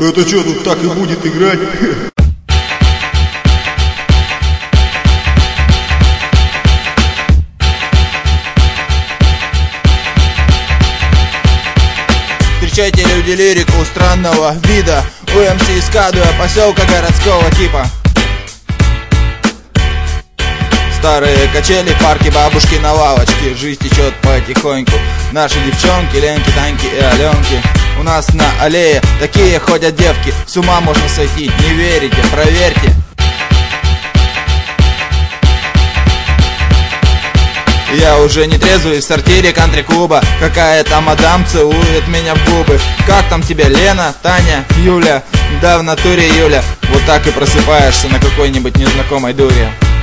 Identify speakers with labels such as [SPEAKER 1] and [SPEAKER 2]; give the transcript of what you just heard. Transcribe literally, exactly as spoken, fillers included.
[SPEAKER 1] Это что, тут так и будет играть?
[SPEAKER 2] Встречайте, люди, лирику странного вида. У эм си из Кадуя, поселка городского типа. Старые качели, парки, бабушки на лавочке. Жизнь течет потихоньку. Наши девчонки, Ленки, Таньки и Аленки. У нас на аллее такие ходят девки. С ума можно сойти, не верите, проверьте. Я уже не трезвый в сортире кантри-клуба. Какая-то мадам целует меня в губы. Как там тебя, Лена, Таня, Юля? Да, в натуре Юля. Вот так и просыпаешься на какой-нибудь незнакомой дуре.